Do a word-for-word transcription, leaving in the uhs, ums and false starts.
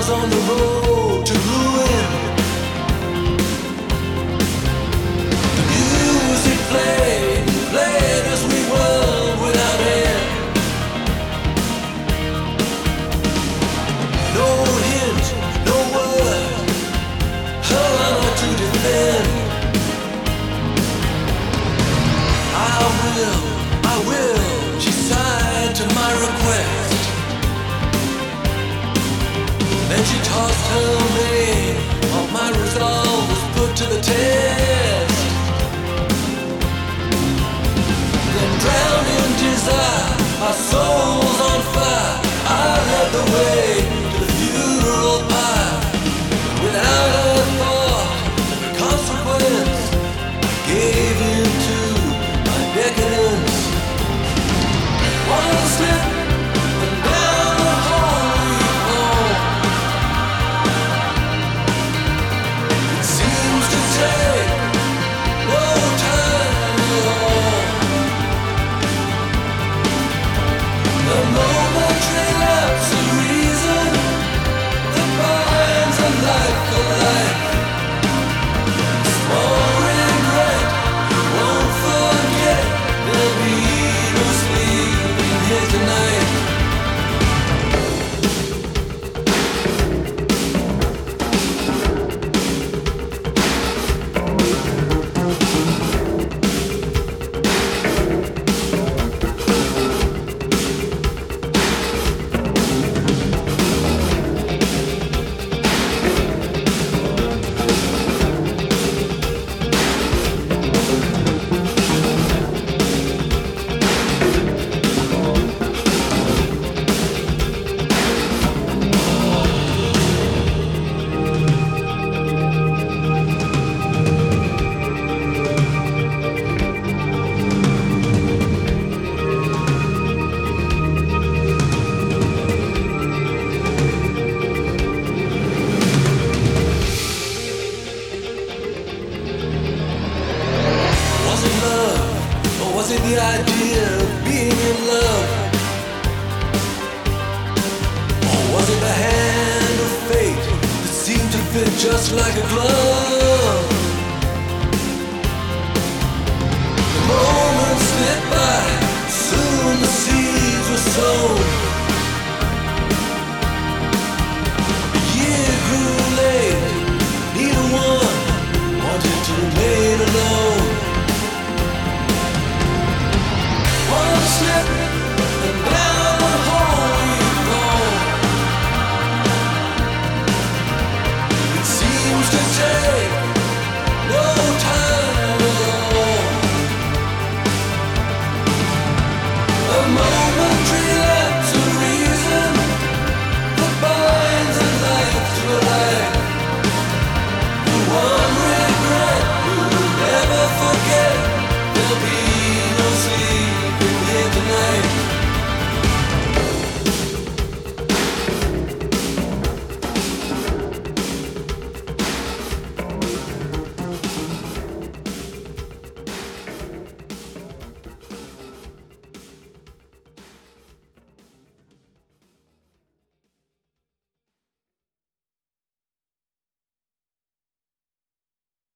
was on the road to ruin. The music played, played as we were without end. No hint, no word, how am I to defend? I will, I will, she sighed to my request. Then she tossed her mane, all my resolve was put to the test. Then drowned in desire, our souls on fire, I led the way to the funeral pyre. Without a thought of consequence, I gave in to my decadence. One slip and down the hall we fall. It seems to take no time at all. The momentary lapse of reason that binds a life for life. Small regret, won't forget. There'll be no sleeping here tonight. Was it love, or was it the idea of being in love? Or was it the hand of fate that seemed to fit just like a glove? The moments slipped by, soon the seeds were sown.